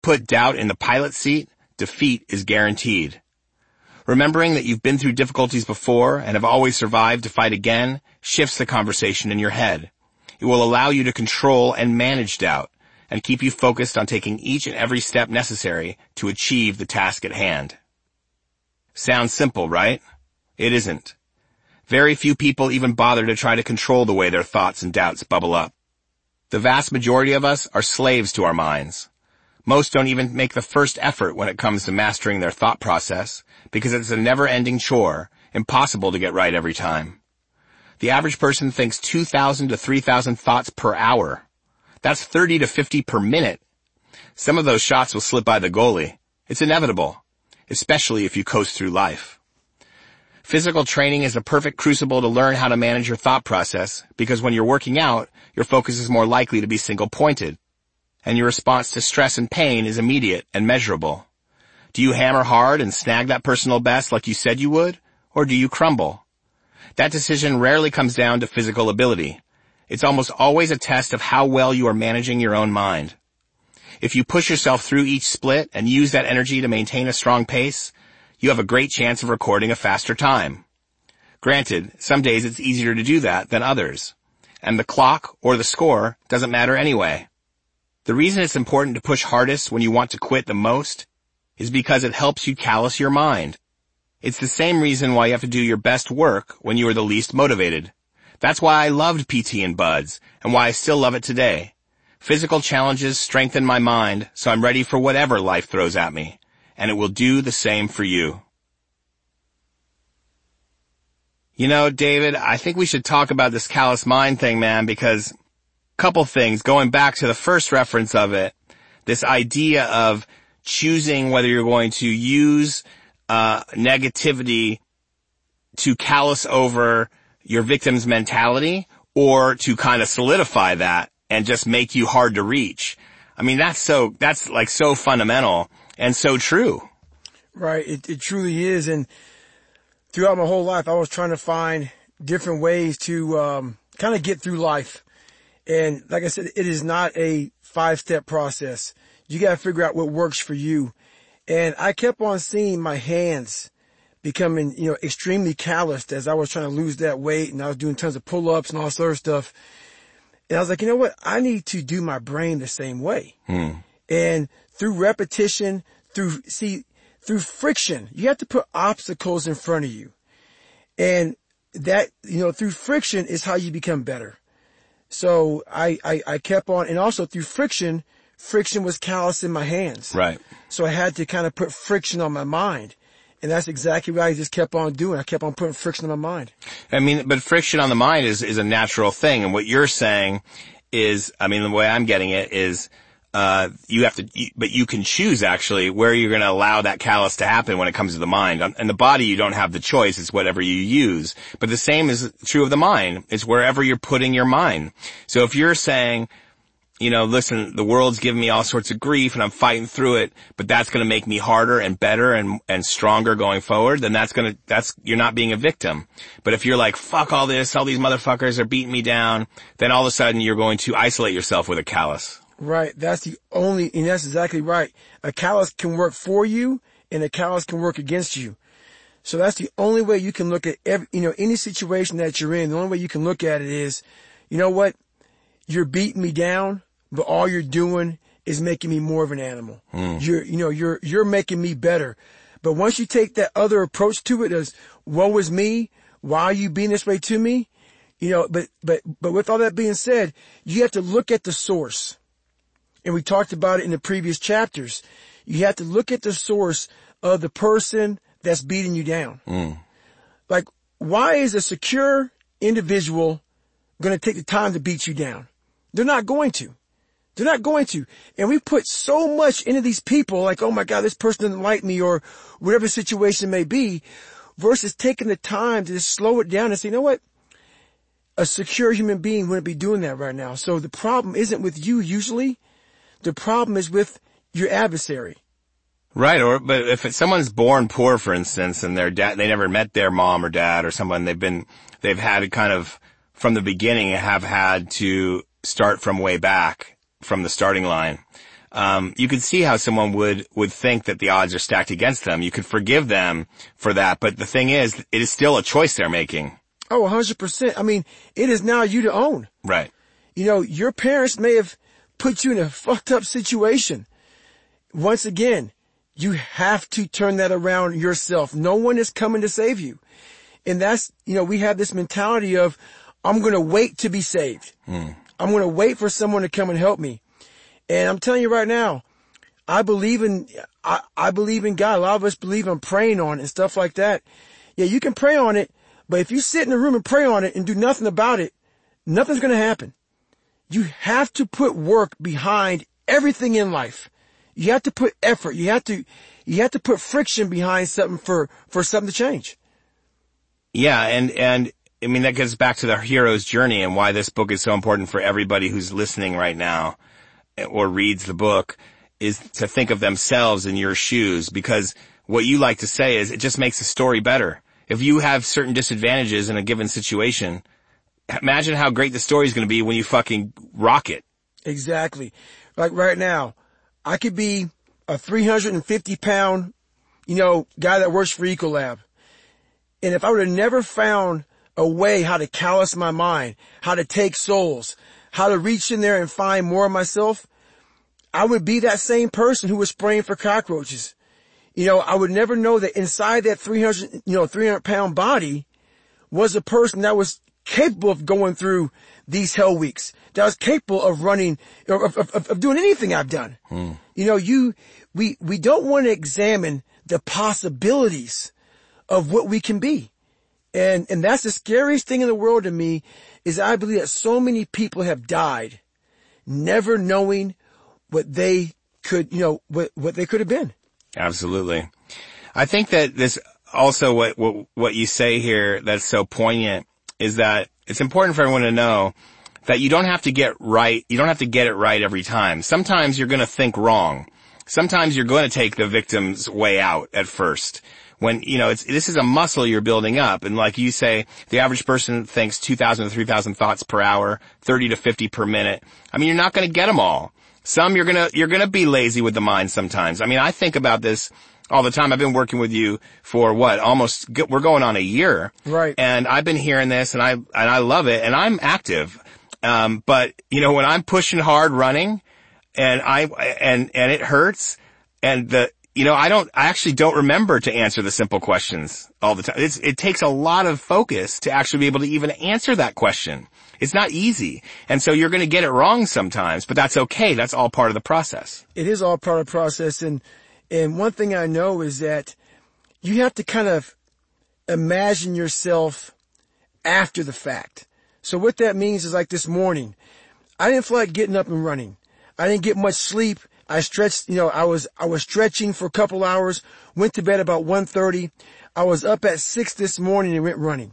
put doubt in the pilot seat, defeat is guaranteed. Remembering that you've been through difficulties before and have always survived to fight again shifts the conversation in your head. It will allow you to control and manage doubt and keep you focused on taking each and every step necessary to achieve the task at hand. Sounds simple, right? It isn't. Very few people even bother to try to control the way their thoughts and doubts bubble up. The vast majority of us are slaves to our minds. Most don't even make the first effort when it comes to mastering their thought process because it's a never-ending chore, impossible to get right every time. The average person thinks 2,000 to 3,000 thoughts per hour. That's 30 to 50 per minute. Some of those shots will slip by the goalie. It's inevitable, especially if you coast through life. Physical training is a perfect crucible to learn how to manage your thought process because when you're working out, your focus is more likely to be single-pointed, and your response to stress and pain is immediate and measurable. Do you hammer hard and snag that personal best like you said you would, or do you crumble? That decision rarely comes down to physical ability. It's almost always a test of how well you are managing your own mind. If you push yourself through each split and use that energy to maintain a strong pace, you have a great chance of recording a faster time. Granted, some days it's easier to do that than others, and the clock or the score doesn't matter anyway. The reason it's important to push hardest when you want to quit the most is because it helps you callous your mind. It's the same reason why you have to do your best work when you are the least motivated. That's why I loved PT and Buds, and why I still love it today. Physical challenges strengthen my mind, so I'm ready for whatever life throws at me, and it will do the same for you. You know, David, I think we should talk about this callous mind thing, man, because couple things, going back to the first reference of it, this idea of choosing whether you're going to use negativity to callous over your victim's mentality or to kind of solidify that and just make you hard to reach. I mean, that's like so fundamental and so true. Right. It truly is. And throughout my whole life, I was trying to find different ways to kind of get through life. And like I said, it is not a 5-step process. You got to figure out what works for you. And I kept on seeing my hands becoming, extremely calloused as I was trying to lose that weight, and I was doing tons of pull-ups and all this other stuff. And I was like, you know what? I need to do my brain the same way. And through repetition, through friction, you have to put obstacles in front of you. And that, through friction is how you become better. So I kept on, and also through friction was callous in my hands. Right. So I had to kind of put friction on my mind. And that's exactly what I just kept on doing. I kept on putting friction on my mind. I mean, but friction on the mind is a natural thing. And what you're saying is, the way I'm getting it is, but you can choose actually where you're going to allow that callous to happen when it comes to the mind. And the body, you don't have the choice. It's whatever you use. But the same is true of the mind. It's wherever you're putting your mind. So if you're saying, listen, the world's giving me all sorts of grief and I'm fighting through it, but that's going to make me harder and better and stronger going forward, then you're not being a victim. But if you're like, fuck all this, all these motherfuckers are beating me down, then all of a sudden you're going to isolate yourself with a callus. Right. And that's exactly right. A callus can work for you and a callus can work against you. So that's the only way you can look at any situation that you're in. The only way you can look at it is, you know what? You're beating me down, but all you're doing is making me more of an animal. You're making me better. But once you take that other approach to it as, woe is me, why are you being this way to me? But with all that being said, you have to look at the source. And we talked about it in the previous chapters. You have to look at the source of the person that's beating you down. Like, why is a secure individual going to take the time to beat you down? They're not going to. They're not going to. And we put so much into these people, like, oh my God, this person doesn't like me, or whatever the situation may be, versus taking the time to just slow it down and say, you know what? A secure human being wouldn't be doing that right now. So the problem isn't with you usually. The problem is with your adversary. Right. But if someone's born poor, for instance, and their dad, they never met their mom or dad or someone, they've had kind of from the beginning have had to start from way back from the starting line. you could see how someone would think that the odds are stacked against them. You could forgive them for that, but the thing is, it is still a choice they're making. Oh, 100%. I mean, it is now you to own. Right. You know, your parents may have put you in a fucked up situation. Once again, you have to turn that around yourself. No one is coming to save you. And that's, you know, we have this mentality of, I'm going to wait to be saved. I'm going to wait for someone to come and help me. And I'm telling you right now, I believe in God. A lot of us believe in praying on it and stuff like that. Yeah, you can pray on it, but if you sit in a room and pray on it and do nothing about it, nothing's going to happen. You have to put work behind everything in life. You have to put effort. You have to put friction behind something for something to change. Yeah, and I mean, that gets back to the hero's journey and why this book is so important for everybody who's listening right now or reads the book, is to think of themselves in your shoes, because what you like to say is it just makes the story better. If you have certain disadvantages in a given situation, imagine how great the story is going to be when you fucking rock it. Exactly. Like right now, I could be a 350-pound, guy that works for Ecolab. And if I would have never found a way how to callous my mind, how to take souls, how to reach in there and find more of myself, I would be that same person who was spraying for cockroaches. I would never know that inside that 300-pound body was a person that was capable of going through these hell weeks, that was capable of running, of doing anything I've done. We don't want to examine the possibilities of what we can be. And that's the scariest thing in the world to me, is I believe that so many people have died never knowing what they could, what they could have been. Absolutely. I think that this also what you say here that's so poignant is that it's important for everyone to know that you don't have to get it right every time. Sometimes you're going to think wrong. Sometimes you're going to take the victim's way out at first. When, this is a muscle you're building up. And like you say, the average person thinks 2,000 to 3,000 thoughts per hour, 30 to 50 per minute. I mean, you're not going to get them all. Some you're going to be lazy with the mind sometimes. I mean, I think about this all the time. I've been working with you for we're going on a year. Right. And I've been hearing this and I love it, and I'm active. But when I'm pushing hard running and it hurts, and I actually don't remember to answer the simple questions all the time. It takes a lot of focus to actually be able to even answer that question. It's not easy. And so you're going to get it wrong sometimes, but that's okay. That's all part of the process. It is all part of the process. And one thing I know is that you have to kind of imagine yourself after the fact. So what that means is, like this morning, I didn't feel like getting up and running. I didn't get much sleep. I stretched, I was stretching for a couple hours, went to bed about 1:30. I was up at 6 this morning and went running.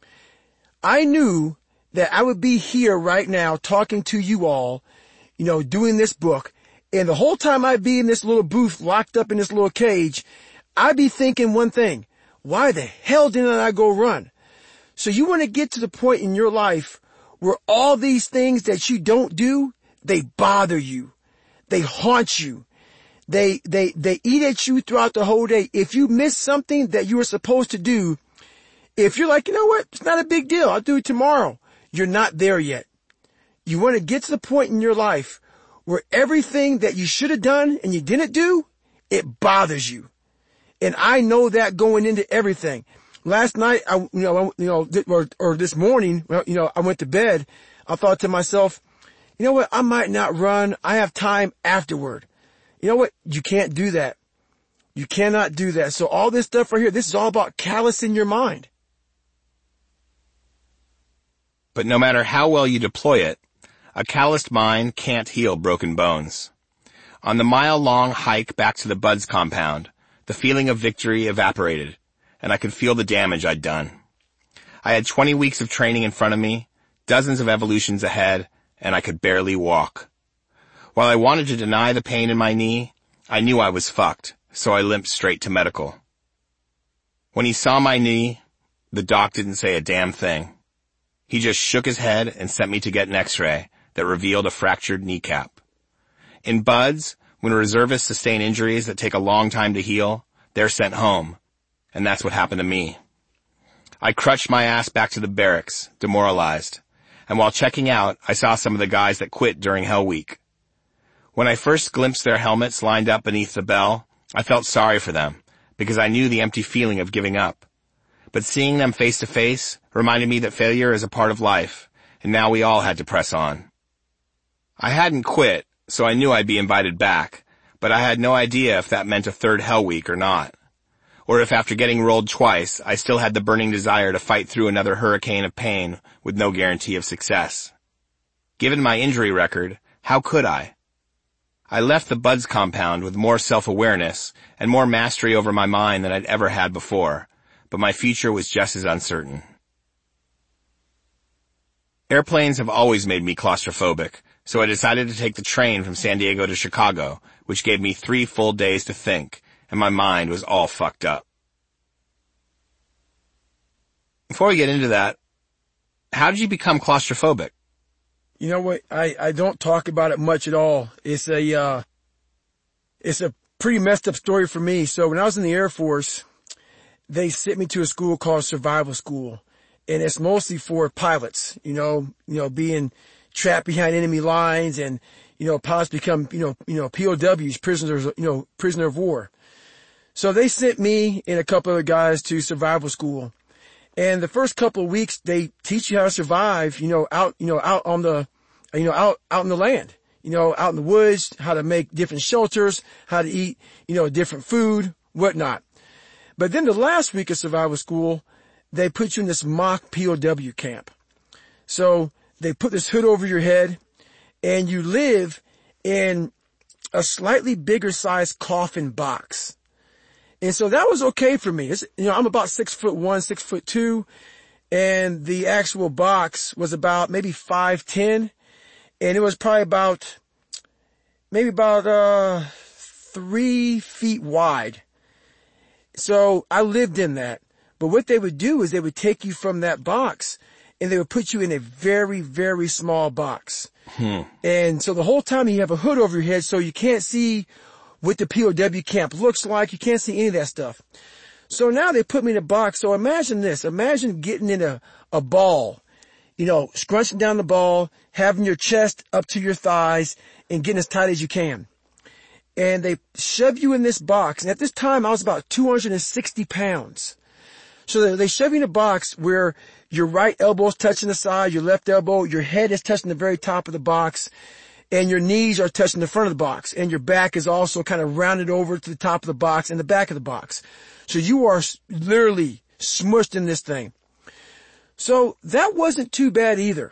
I knew that I would be here right now talking to you all, doing this book. And the whole time I'd be in this little booth, locked up in this little cage, I'd be thinking one thing: why the hell didn't I go run? So you want to get to the point in your life where all these things that you don't do, they bother you. They haunt you. They eat at you throughout the whole day. If you miss something that you were supposed to do, if you're like, it's not a big deal, I'll do it tomorrow, you're not there yet. You want to get to the point in your life where everything that you should have done and you didn't do, it bothers you. And I know that going into everything. Last night, or this morning, I went to bed. I thought to myself, you know what? I might not run. I have time afterward. You know what? You can't do that. You cannot do that. So all this stuff right here, this is all about callousing your mind. But no matter how well you deploy it, a calloused mind can't heal broken bones. On the mile-long hike back to the Buds compound, the feeling of victory evaporated, and I could feel the damage I'd done. I had 20 weeks of training in front of me, dozens of evolutions ahead, and I could barely walk. While I wanted to deny the pain in my knee, I knew I was fucked, so I limped straight to medical. When he saw my knee, the doc didn't say a damn thing. He just shook his head and sent me to get an x-ray that revealed a fractured kneecap. In Buds, When reservists sustain injuries that take a long time to heal, they're sent home. And that's what happened to me. I crutched my ass back to the barracks, demoralized. And while checking out, I saw some of the guys that quit during Hell Week. When I first glimpsed their helmets lined up beneath the bell, I felt sorry for them, because I knew the empty feeling of giving up. But seeing them face to face reminded me that failure is a part of life, and now we all had to press on. I hadn't quit, so I knew I'd be invited back, but I had no idea if that meant a third Hell Week or not. Or if after getting rolled twice, I still had the burning desire to fight through another hurricane of pain with no guarantee of success. Given my injury record, how could I? I left the Buds compound with more self-awareness and more mastery over my mind than I'd ever had before, but my future was just as uncertain. Airplanes have always made me claustrophobic, so I decided to take the train from San Diego to Chicago, which gave me 3 full days to think, and my mind was all fucked up. Before we get into that, how did you become claustrophobic? You know what? I don't talk about it much at all. It's a pretty messed up story for me. So when I was in the Air Force, they sent me to a school called Survival School, and it's mostly for pilots, being trapped behind enemy lines, and, pilots become, POWs, prisoner of war. So they sent me and a couple other guys to survival school. And the first couple of weeks, they teach you how to survive, out in the land, out in the woods, how to make different shelters, how to eat, different food, whatnot. But then the last week of survival school, they put you in this mock POW camp. So they put this hood over your head, and you live in a slightly bigger sized coffin box. And so that was okay for me. I'm about 6'1", 6'2", and the actual box was about maybe 5'10", and it was probably about 3 feet wide. So I lived in that. But what they would do is they would take you from that box and they would put you in a very, very small box. And so the whole time you have a hood over your head, so you can't see what the POW camp looks like. You can't see any of that stuff. So now they put me in a box. So imagine this. Imagine getting in a ball, scrunching down the ball, having your chest up to your thighs and getting as tight as you can. And they shove you in this box. And at this time, I was about 260 pounds. So they shove you in a box where your right elbow is touching the side, your left elbow, your head is touching the very top of the box, and your knees are touching the front of the box, and your back is also kind of rounded over to the top of the box and the back of the box. So you are literally smushed in this thing. So that wasn't too bad either.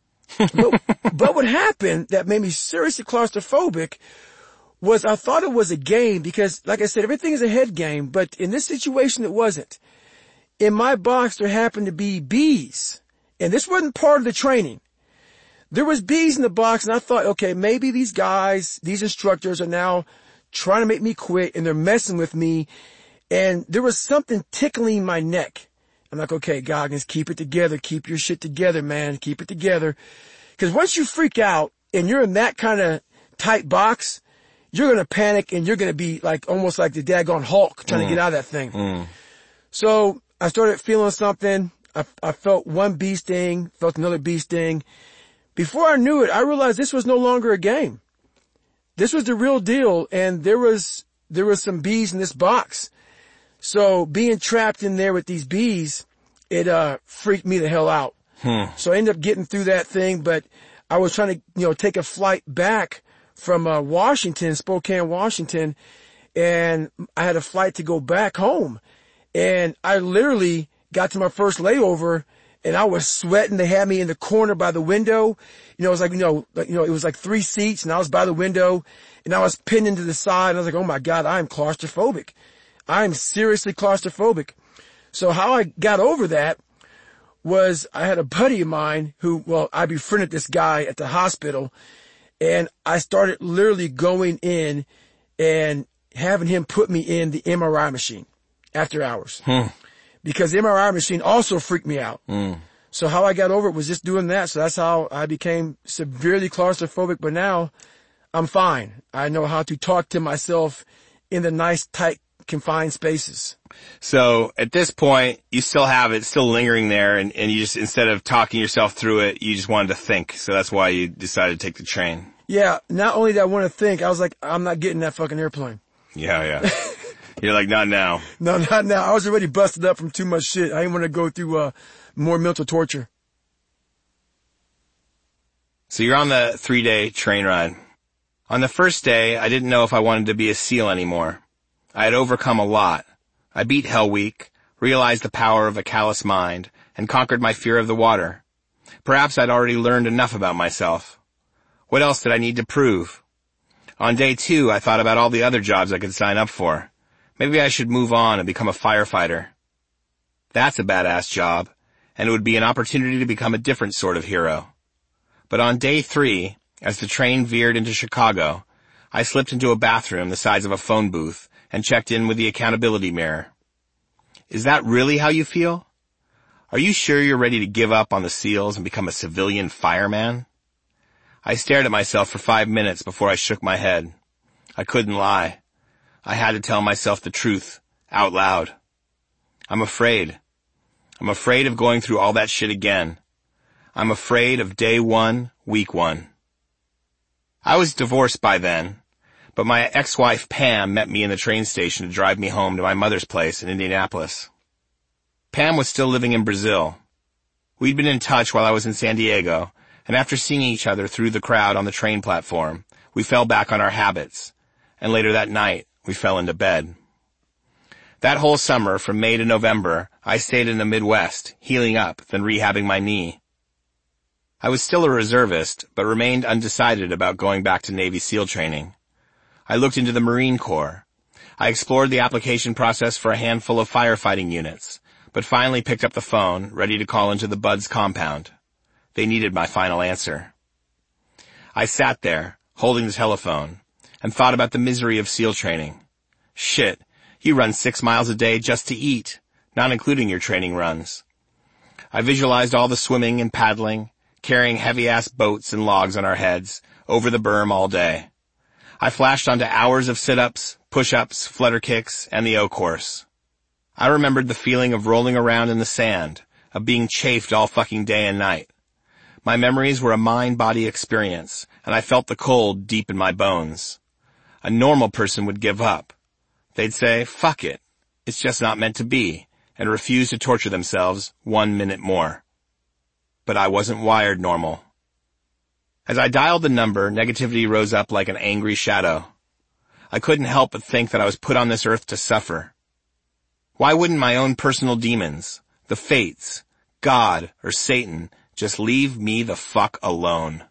But what happened that made me seriously claustrophobic was I thought it was a game because, like I said, everything is a head game, but in this situation it wasn't. In my box there happened to be bees, and this wasn't part of the training. There was bees in the box, and I thought, okay, maybe these guys, these instructors are now trying to make me quit, and they're messing with me, and there was something tickling my neck. I'm like, okay, Goggins, keep it together. Keep your shit together, man. Keep it together. Because once you freak out, and you're in that kind of tight box, you're going to panic, and you're going to be like almost like the daggone Hulk trying to get out of that thing. So I started feeling something. I felt one bee sting, felt another bee sting. Before I knew it, I realized this was no longer a game. This was the real deal, and there was some bees in this box. So being trapped in there with these bees, it freaked me the hell out. So I ended up getting through that thing, but I was trying to, take a flight back from Washington, Spokane, Washington, and I had a flight to go back home. And I literally got to my first layover, and I was sweating. They had me in the corner by the window. It was like, it was like 3 seats, and I was by the window, and I was pinned into the side, and I was like, oh my God, I'm claustrophobic. I'm seriously claustrophobic. So how I got over that was I had a buddy of mine I befriended this guy at the hospital, and I started literally going in and having him put me in the MRI machine after hours. Because the MRI machine also freaked me out. So how I got over it was just doing that. So that's how I became severely claustrophobic. But now I'm fine. I know how to talk to myself in the nice, tight, confined spaces. So at this point, you still have it still lingering there, and you just, instead of talking yourself through it, you just wanted to think. So that's why you decided to take the train. Yeah, not only did I want to think, I was like, I'm not getting that fucking airplane. Yeah. You're like, not now. No, not now. I was already busted up from too much shit. I didn't want to go through more mental torture. So you're on the 3-day train ride. On the first day, I didn't know if I wanted to be a SEAL anymore. I had overcome a lot. I beat Hell Week, realized the power of a callous mind, and conquered my fear of the water. Perhaps I'd already learned enough about myself. What else did I need to prove? On day 2, I thought about all the other jobs I could sign up for. Maybe I should move on and become a firefighter. That's a badass job, and it would be an opportunity to become a different sort of hero. But on day 3, as the train veered into Chicago, I slipped into a bathroom the size of a phone booth and checked in with the accountability mirror. Is that really how you feel? Are you sure you're ready to give up on the SEALs and become a civilian fireman? I stared at myself for 5 minutes before I shook my head. I couldn't lie. I had to tell myself the truth, out loud. I'm afraid. I'm afraid of going through all that shit again. I'm afraid of day 1, week 1. I was divorced by then, but my ex-wife Pam met me in the train station to drive me home to my mother's place in Indianapolis. Pam was still living in Brazil. We'd been in touch while I was in San Diego, and after seeing each other through the crowd on the train platform, we fell back on our habits, and later that night, we fell into bed. That whole summer, from May to November, I stayed in the Midwest, healing up, then rehabbing my knee. I was still a reservist, but remained undecided about going back to Navy SEAL training. I looked into the Marine Corps. I explored the application process for a handful of firefighting units, but finally picked up the phone, ready to call into the Buds compound. They needed my final answer. I sat there, holding the telephone, and thought about the misery of SEAL training. Shit, you run 6 miles a day just to eat, not including your training runs. I visualized all the swimming and paddling, carrying heavy-ass boats and logs on our heads, over the berm all day. I flashed onto hours of sit-ups, push-ups, flutter kicks, and the O course. I remembered the feeling of rolling around in the sand, of being chafed all fucking day and night. My memories were a mind-body experience, and I felt the cold deep in my bones. A normal person would give up. They'd say, fuck it, it's just not meant to be, and refuse to torture themselves 1 minute more. But I wasn't wired normal. As I dialed the number, negativity rose up like an angry shadow. I couldn't help but think that I was put on this earth to suffer. Why wouldn't my own personal demons, the fates, God, or Satan, just leave me the fuck alone?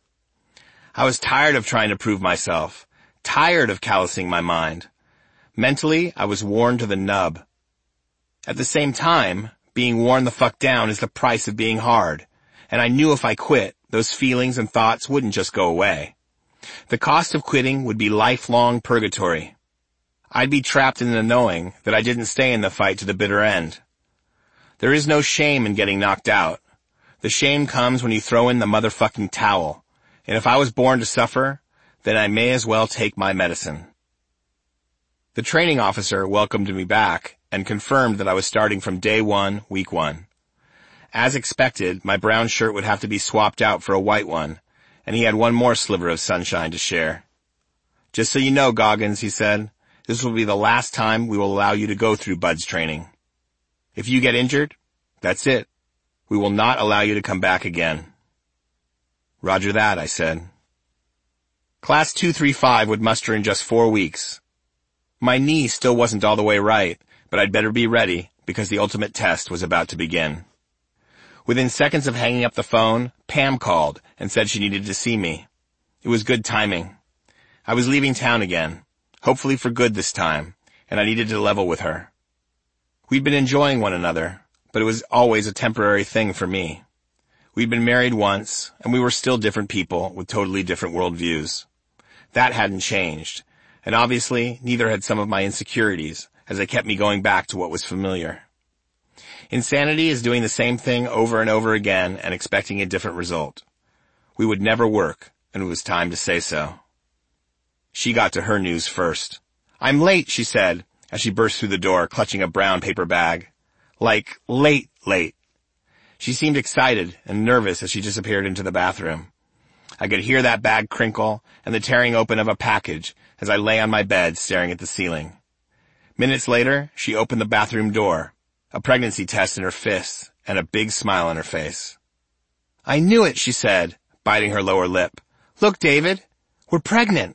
I was tired of trying to prove myself, tired of callousing my mind. Mentally, I was worn to the nub. At the same time, being worn the fuck down is the price of being hard, and I knew if I quit, those feelings and thoughts wouldn't just go away. The cost of quitting would be lifelong purgatory. I'd be trapped in the knowing that I didn't stay in the fight to the bitter end. There is no shame in getting knocked out. The shame comes when you throw in the motherfucking towel, and if I was born to suffer, then I may as well take my medicine. The training officer welcomed me back and confirmed that I was starting from day 1, week 1. As expected, my brown shirt would have to be swapped out for a white one, and he had one more sliver of sunshine to share. Just so you know, Goggins, he said, this will be the last time we will allow you to go through Buds training. If you get injured, that's it. We will not allow you to come back again. Roger that, I said. Class 235 would muster in just 4 weeks. My knee still wasn't all the way right, but I'd better be ready because the ultimate test was about to begin. Within seconds of hanging up the phone, Pam called and said she needed to see me. It was good timing. I was leaving town again, hopefully for good this time, and I needed to level with her. We'd been enjoying one another, but it was always a temporary thing for me. We'd been married once, and we were still different people with totally different worldviews. That hadn't changed, and obviously neither had some of my insecurities, as they kept me going back to what was familiar. Insanity is doing the same thing over and over again and expecting a different result. We would never work, and it was time to say so. She got to her news first. "I'm late," she said, as she burst through the door, clutching a brown paper bag. Like, late. She seemed excited and nervous as she disappeared into the bathroom. I could hear that bag crinkle and the tearing open of a package as I lay on my bed staring at the ceiling. Minutes later, she opened the bathroom door, a pregnancy test in her fists and a big smile on her face. "I knew it," she said, biting her lower lip. "Look, David, we're pregnant."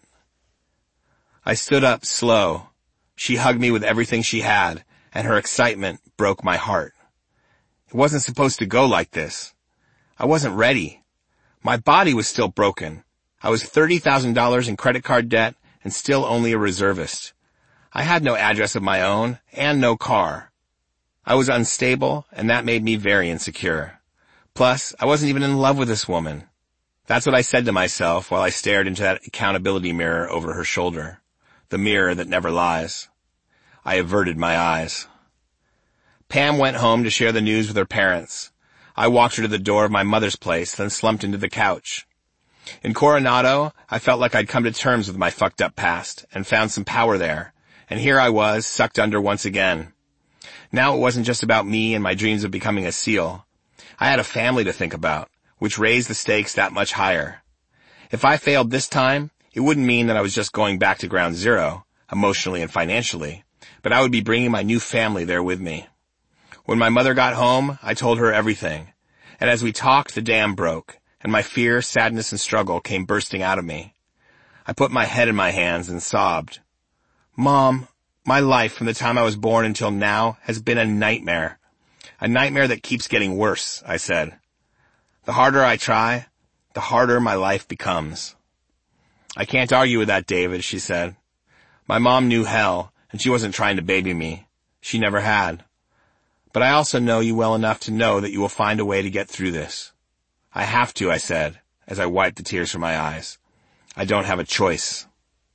I stood up slow. She hugged me with everything she had, and her excitement broke my heart. It wasn't supposed to go like this. I wasn't ready. My body was still broken. I was $30,000 in credit card debt and still only a reservist. I had no address of my own and no car. I was unstable, and that made me very insecure. Plus, I wasn't even in love with this woman. That's what I said to myself while I stared into that accountability mirror over her shoulder, the mirror that never lies. I averted my eyes. Pam went home to share the news with her parents. I walked her to the door of my mother's place, then slumped into the couch. In Coronado, I felt like I'd come to terms with my fucked up past and found some power there, and here I was, sucked under once again. Now it wasn't just about me and my dreams of becoming a SEAL. I had a family to think about, which raised the stakes that much higher. If I failed this time, it wouldn't mean that I was just going back to ground zero, emotionally and financially, but I would be bringing my new family there with me. When my mother got home, I told her everything, and as we talked, the dam broke, and my fear, sadness, and struggle came bursting out of me. I put my head in my hands and sobbed. "Mom, my life from the time I was born until now has been a nightmare that keeps getting worse," I said. "The harder I try, the harder my life becomes." "I can't argue with that, David," she said. "My mom knew hell, and she wasn't trying to baby me. She never had. But I also know you well enough to know that you will find a way to get through this." "I have to," I said, as I wiped the tears from my eyes. "I don't have a choice."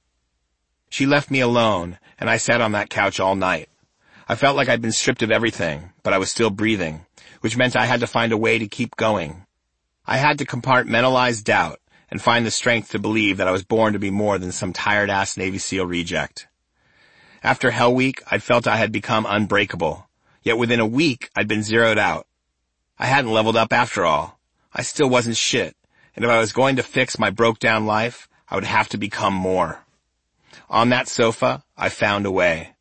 She left me alone, and I sat on that couch all night. I felt like I'd been stripped of everything, but I was still breathing, which meant I had to find a way to keep going. I had to compartmentalize doubt and find the strength to believe that I was born to be more than some tired-ass Navy SEAL reject. After Hell Week, I'd felt I had become unbreakable. Yet within a week, I'd been zeroed out. I hadn't leveled up after all. I still wasn't shit, and if I was going to fix my broke-down life, I would have to become more. On that sofa, I found a way.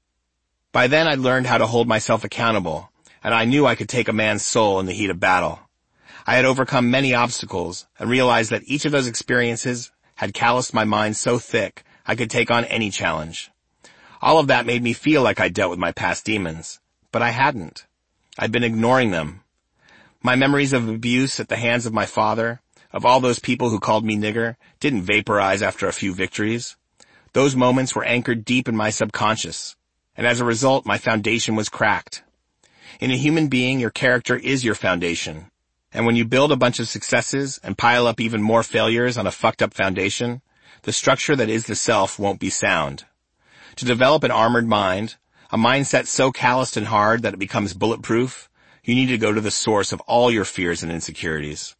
By then, I'd learned how to hold myself accountable, and I knew I could take a man's soul in the heat of battle. I had overcome many obstacles and realized that each of those experiences had calloused my mind so thick I could take on any challenge. All of that made me feel like I'd dealt with my past demons. But I hadn't. I'd been ignoring them. My memories of abuse at the hands of my father, of all those people who called me nigger, didn't vaporize after a few victories. Those moments were anchored deep in my subconscious, and as a result, my foundation was cracked. In a human being, your character is your foundation, and when you build a bunch of successes and pile up even more failures on a fucked up foundation, the structure that is the self won't be sound. To develop an armored mind, a mindset so calloused and hard that it becomes bulletproof, you need to go to the source of all your fears and insecurities.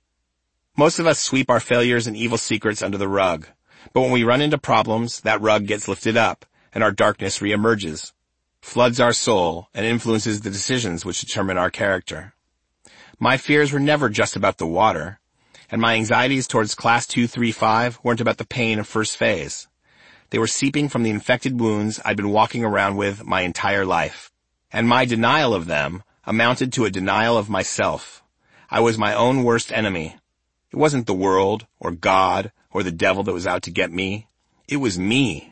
Most of us sweep our failures and evil secrets under the rug, but when we run into problems, that rug gets lifted up, and our darkness reemerges, floods our soul, and influences the decisions which determine our character. My fears were never just about the water, and my anxieties towards Class 235 weren't about the pain of first phase. They were seeping from the infected wounds I'd been walking around with my entire life, and my denial of them amounted to a denial of myself. I was my own worst enemy. It wasn't the world, or God, or the devil that was out to get me. It was me.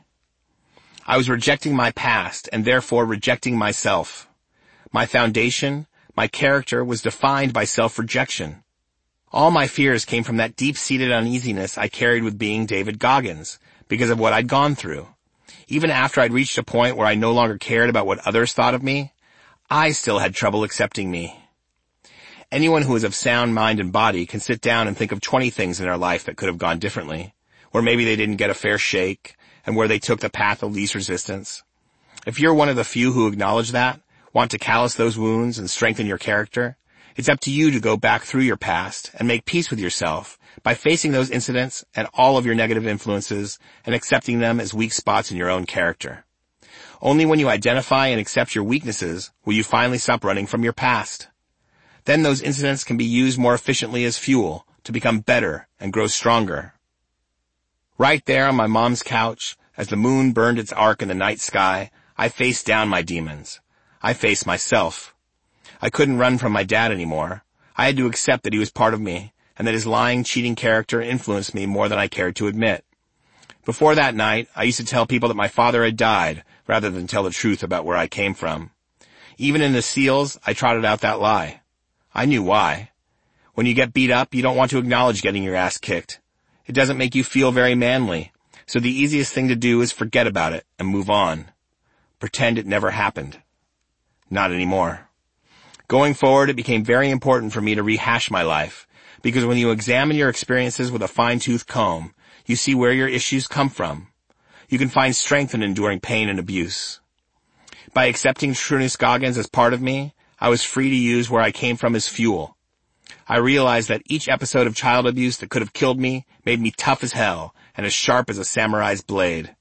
I was rejecting my past, and therefore rejecting myself. My foundation, my character, was defined by self-rejection. All my fears came from that deep-seated uneasiness I carried with being David Goggins, because of what I'd gone through. Even after I'd reached a point where I no longer cared about what others thought of me, I still had trouble accepting me. Anyone who is of sound mind and body can sit down and think of 20 things in their life that could have gone differently, where maybe they didn't get a fair shake, and where they took the path of least resistance. If you're one of the few who acknowledge that, want to callous those wounds and strengthen your character, It's up to you to go back through your past and make peace with yourself by facing those incidents and all of your negative influences and accepting them as weak spots in your own character. Only when you identify and accept your weaknesses will you finally stop running from your past. Then those incidents can be used more efficiently as fuel to become better and grow stronger. Right there on my mom's couch, as the moon burned its arc in the night sky, I faced down my demons. I faced myself. I couldn't run from my dad anymore. I had to accept that he was part of me, and that his lying, cheating character influenced me more than I cared to admit. Before that night, I used to tell people that my father had died, rather than tell the truth about where I came from. Even in the SEALs, I trotted out that lie. I knew why. When you get beat up, you don't want to acknowledge getting your ass kicked. It doesn't make you feel very manly, so the easiest thing to do is forget about it and move on. Pretend it never happened. Not anymore. Going forward, it became very important for me to rehash my life, because when you examine your experiences with a fine-tooth comb, you see where your issues come from. You can find strength in enduring pain and abuse. By accepting Trunis Goggins as part of me, I was free to use where I came from as fuel. I realized that each episode of child abuse that could have killed me made me tough as hell and as sharp as a samurai's blade.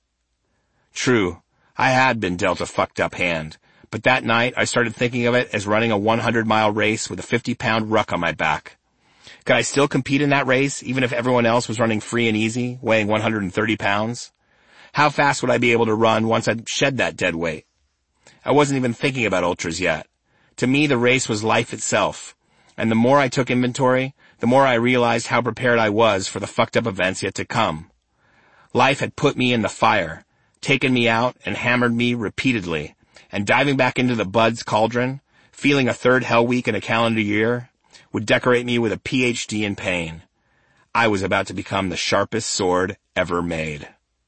True, I had been dealt a fucked up hand, but that night I started thinking of it as running a 100-mile race with a 50-pound ruck on my back. Could I still compete in that race, even if everyone else was running free and easy, weighing 130 pounds? How fast would I be able to run once I'd shed that dead weight? I wasn't even thinking about ultras yet. To me, the race was life itself. And the more I took inventory, the more I realized how prepared I was for the fucked up events yet to come. Life had put me in the fire, taken me out and hammered me repeatedly, and diving back into the Bud's cauldron, feeling a third hell week in a calendar year, would decorate me with a PhD in pain. I was about to become the sharpest sword ever made.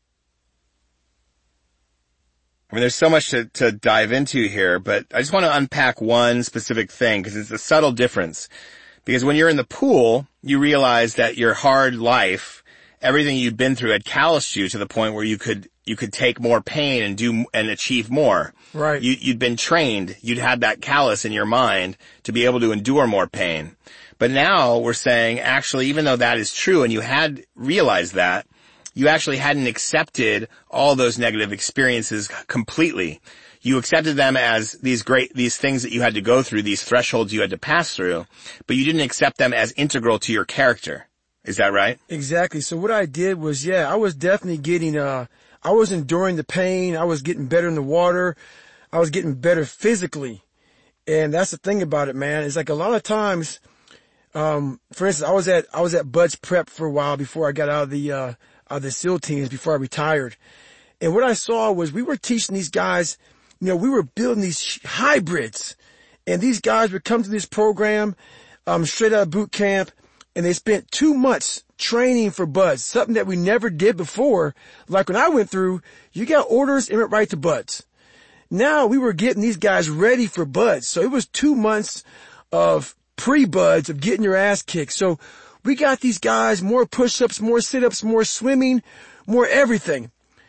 I mean, there's so much to dive into here, but I just want to unpack one specific thing because it's a subtle difference. Because when you're in the pool, you realize that your hard life, everything you'd been through had calloused you to the point where you could take more pain and do and achieve more. Right. You'd been trained. You'd had that callus in your mind to be able to endure more pain. But now we're saying, actually, even though that is true and you had realized that, you actually hadn't accepted all those negative experiences completely. You accepted them as these things that you had to go through, these thresholds you had to pass through, but you didn't accept them as integral to your character. Is that right? Exactly. So what I did was, I was definitely getting, I was enduring the pain. I was getting better in the water. I was getting better physically. And that's the thing about it, man. It's like a lot of times, for instance, I was at Bud's Prep for a while before I got out of the SEAL teams, before I retired. And what I saw was we were teaching these guys, we were building these hybrids, and these guys would come to this program, straight out of boot camp, and they spent 2 months training for Buds, something that we never did before. Like when I went through, you got orders and went right to Buds. Now we were getting these guys ready for Buds. So it was 2 months of pre-Buds, of getting your ass kicked. So we got these guys more push-ups, more sit-ups, more swimming, more everything.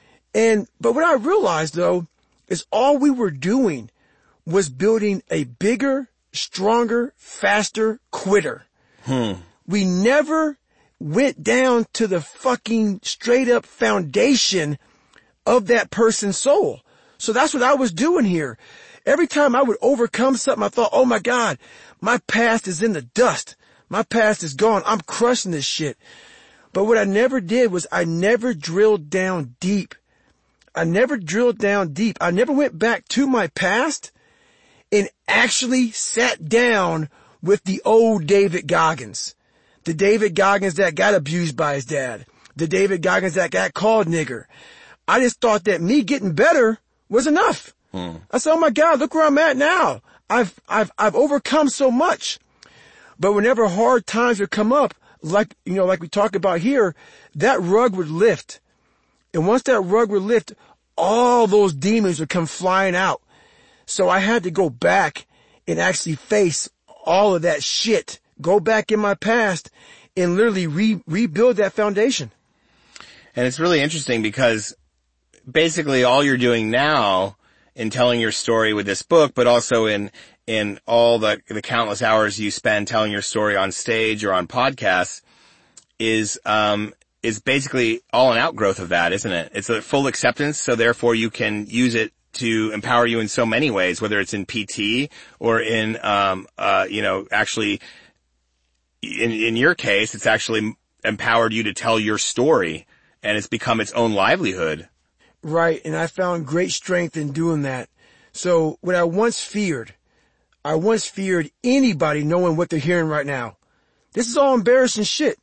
But what I realized though, is all we were doing was building a bigger, stronger, faster quitter. We never went down to the fucking straight up foundation of that person's soul. So that's what I was doing here. Every time I would overcome something, I thought, oh my God, my past is in the dust. My past is gone. I'm crushing this shit. But what I never did was I never drilled down deep. I never went back to my past and actually sat down with the old David Goggins. The David Goggins that got abused by his dad. The David Goggins that got called nigger. I just thought that me getting better was enough. I said, oh my God, look where I'm at now. I've overcome so much. But whenever hard times would come up, like we talk about here, that rug would lift. And once that rug would lift, all those demons would come flying out. So I had to go back and actually face all of that shit, go back in my past and literally rebuild that foundation. And it's really interesting because basically all you're doing now in telling your story with this book, but also in in all the countless hours you spend telling your story on stage or on podcasts is basically all an outgrowth of that, isn't it? It's a full acceptance, so therefore you can use it to empower you in so many ways, whether it's in PT or in, actually, in your case, it's actually empowered you to tell your story, and it's become its own livelihood. Right, and I found great strength in doing that. So what I once feared anybody knowing what they're hearing right now. This is all embarrassing shit.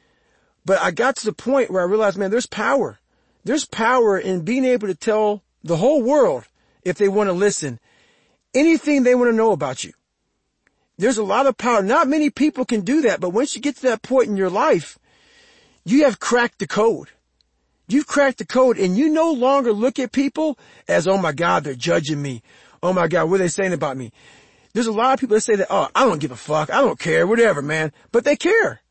But I got to the point where I realized, man, there's power. There's power in being able to tell the whole world, if they want to listen, anything they want to know about you. There's a lot of power. Not many people can do that, but once you get to that point in your life, you have cracked the code. You've cracked the code, and you no longer look at people as, oh my God, they're judging me. Oh my God, what are they saying about me? There's a lot of people that say that, oh, I don't give a fuck. I don't care, whatever, man. But they care.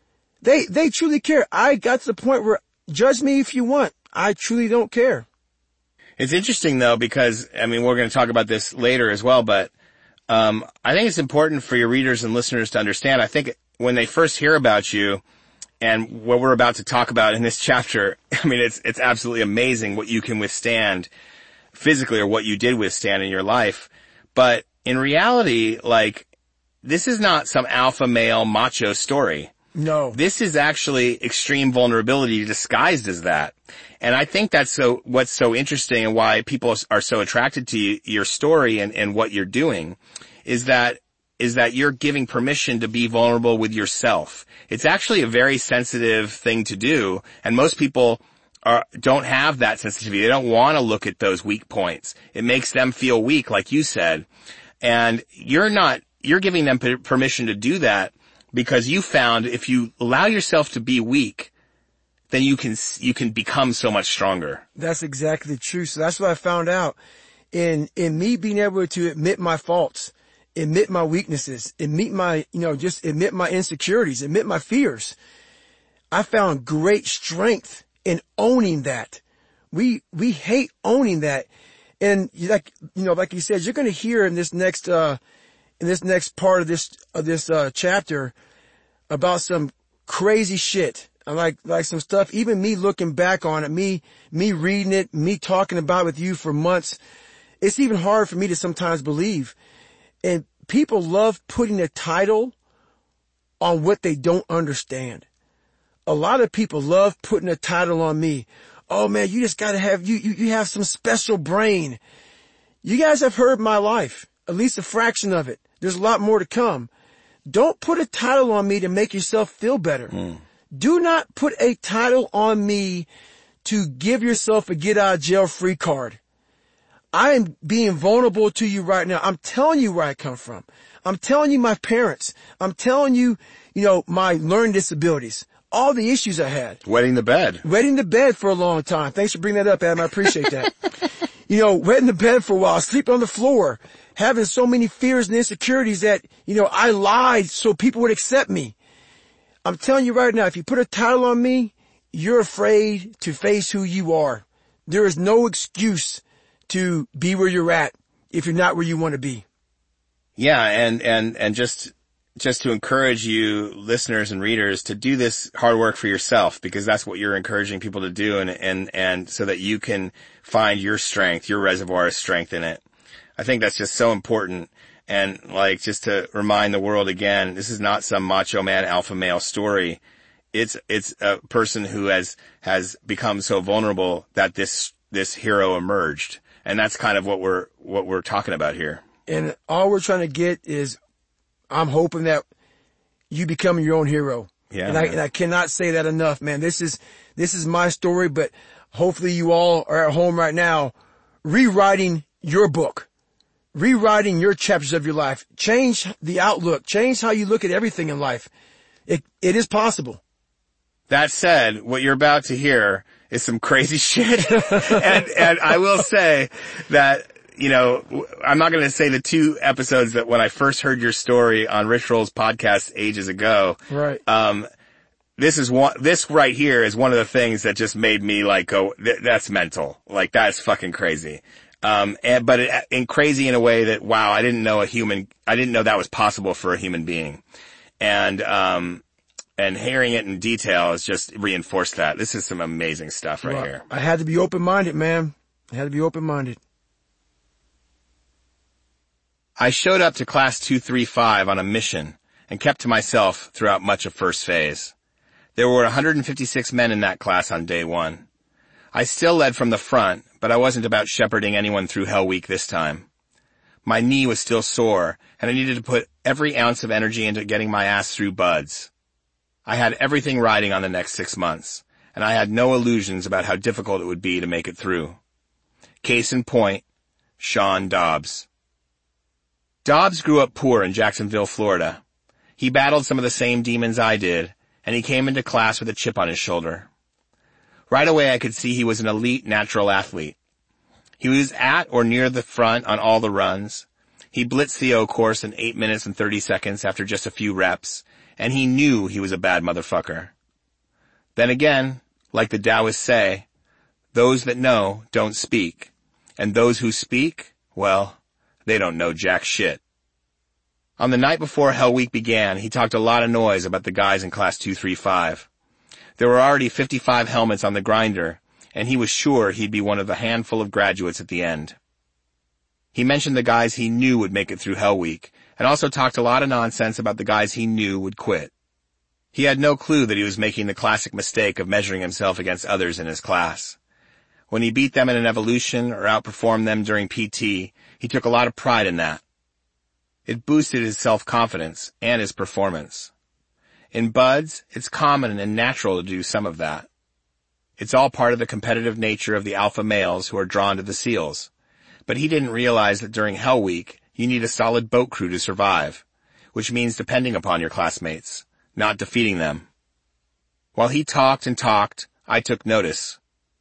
They truly care. I got to the point where, judge me if you want. I truly don't care. It's interesting though, because, I mean, we're going to talk about this later as well, but, I think it's important for your readers and listeners to understand. I think when they first hear about you and what we're about to talk about in this chapter, I mean, it's absolutely amazing what you can withstand physically, or what you did withstand in your life. But in reality, like, this is not some alpha male macho story. No. This is actually extreme vulnerability disguised as that. And I think that's what's so interesting, and why people are so attracted to your story and what you're doing is that you're giving permission to be vulnerable with yourself. It's actually a very sensitive thing to do, and most people don't have that sensitivity. They don't want to look at those weak points. It makes them feel weak, like you said. And you're giving them permission to do that, because you found if you allow yourself to be weak, then you can become so much stronger. That's exactly true. So that's what I found out in me being able to admit my faults, admit my weaknesses, admit my insecurities, admit my fears. I found great strength in owning that. We hate owning that. And like you said, you're going to hear in this next part of this chapter about some crazy shit. Like some stuff, even me looking back on it, me reading it, me talking about it with you for months. It's even hard for me to sometimes believe. And people love putting a title on what they don't understand. A lot of people love putting a title on me. Oh man, you just gotta have, you have some special brain. You guys have heard my life, at least a fraction of it. There's a lot more to come. Don't put a title on me to make yourself feel better. Do not put a title on me to give yourself a get out of jail free card. I am being vulnerable to you right now. I'm telling you where I come from. I'm telling you my parents. I'm telling you, my learning disabilities, all the issues I had. Wetting the bed for a long time. Thanks for bringing that up, Adam. I appreciate that. Wetting the bed for a while, sleeping on the floor, having so many fears and insecurities that, I lied so people would accept me. I'm telling you right now, if you put a title on me, you're afraid to face who you are. There is no excuse to be where you're at if you're not where you want to be. Yeah, and just to encourage you listeners and readers to do this hard work for yourself, because that's what you're encouraging people to do, and so that you can find your strength, your reservoir of strength in it. I think that's just so important. And just to remind the world again, this is not some macho man, alpha male story. It's a person who has become so vulnerable that this hero emerged. And that's kind of what we're talking about here. And all we're trying to get is, I'm hoping that you become your own hero. Yeah. And I cannot say that enough, man. This is my story, but hopefully you all are at home right now rewriting your book. Rewriting your chapters of your life. Change the outlook. Change how you look at everything in life. It is possible. That said, what you're about to hear is some crazy shit. and I will say that, I'm not going to say the 2 episodes that when I first heard your story on Rich Roll's podcast ages ago. Right. This right here is one of the things that just made me go, that's mental. That's fucking crazy. In crazy in a way that, wow, I didn't know that was possible for a human being. And hearing it in detail has just reinforced that. This is some amazing stuff right here. I had to be open-minded, man. I had to be open-minded. I showed up to class 235 on a mission and kept to myself throughout much of first phase. There were 156 men in that class on day one. I still led from the front, but I wasn't about shepherding anyone through Hell Week this time. My knee was still sore, and I needed to put every ounce of energy into getting my ass through buds. I had everything riding on the next 6 months, and I had no illusions about how difficult it would be to make it through. Case in point, Sean Dobbs. Dobbs grew up poor in Jacksonville, Florida. He battled some of the same demons I did, and he came into class with a chip on his shoulder. Right away I could see he was an elite natural athlete. He was at or near the front on all the runs. He blitzed the O course in 8 minutes and 30 seconds after just a few reps, and he knew he was a bad motherfucker. Then again, like the Taoists say, those that know don't speak, and those who speak, well, they don't know jack shit. On the night before Hell Week began, he talked a lot of noise about the guys in class 235. There were already 55 helmets on the grinder, and he was sure he'd be one of the handful of graduates at the end. He mentioned the guys he knew would make it through Hell Week, and also talked a lot of nonsense about the guys he knew would quit. He had no clue that he was making the classic mistake of measuring himself against others in his class. When he beat them in an evolution or outperformed them during PT, he took a lot of pride in that. It boosted his self-confidence and his performance. In buds, it's common and natural to do some of that. It's all part of the competitive nature of the alpha males who are drawn to the SEALs. But he didn't realize that during Hell Week, you need a solid boat crew to survive, which means depending upon your classmates, not defeating them. While he talked and talked, I took notice.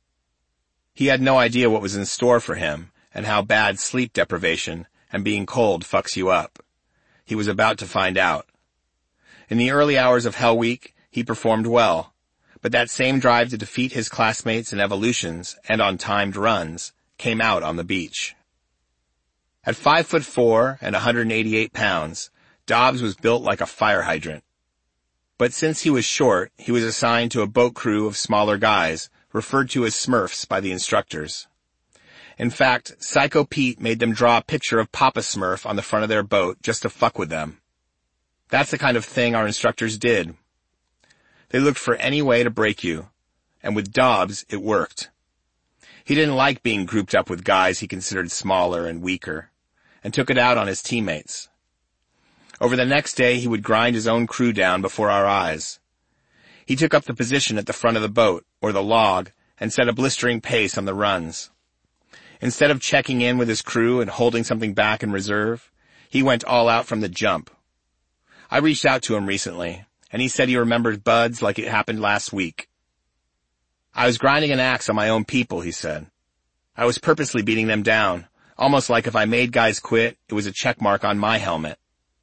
He had no idea what was in store for him and how bad sleep deprivation and being cold fucks you up. He was about to find out. In the early hours of Hell Week, he performed well, but that same drive to defeat his classmates in evolutions and on timed runs came out on the beach. At 5'4" and 188 pounds, Dobbs was built like a fire hydrant. But since he was short, he was assigned to a boat crew of smaller guys, referred to as Smurfs by the instructors. In fact, Psycho Pete made them draw a picture of Papa Smurf on the front of their boat just to fuck with them. That's the kind of thing our instructors did. They looked for any way to break you, and with Dobbs, it worked. He didn't like being grouped up with guys he considered smaller and weaker, and took it out on his teammates. Over the next day, he would grind his own crew down before our eyes. He took up the position at the front of the boat, or the log, and set a blistering pace on the runs. Instead of checking in with his crew and holding something back in reserve, he went all out from the jump. I reached out to him recently, and he said he remembered buds like it happened last week. I was grinding an axe on my own people, he said. I was purposely beating them down, almost like if I made guys quit, it was a check mark on my helmet.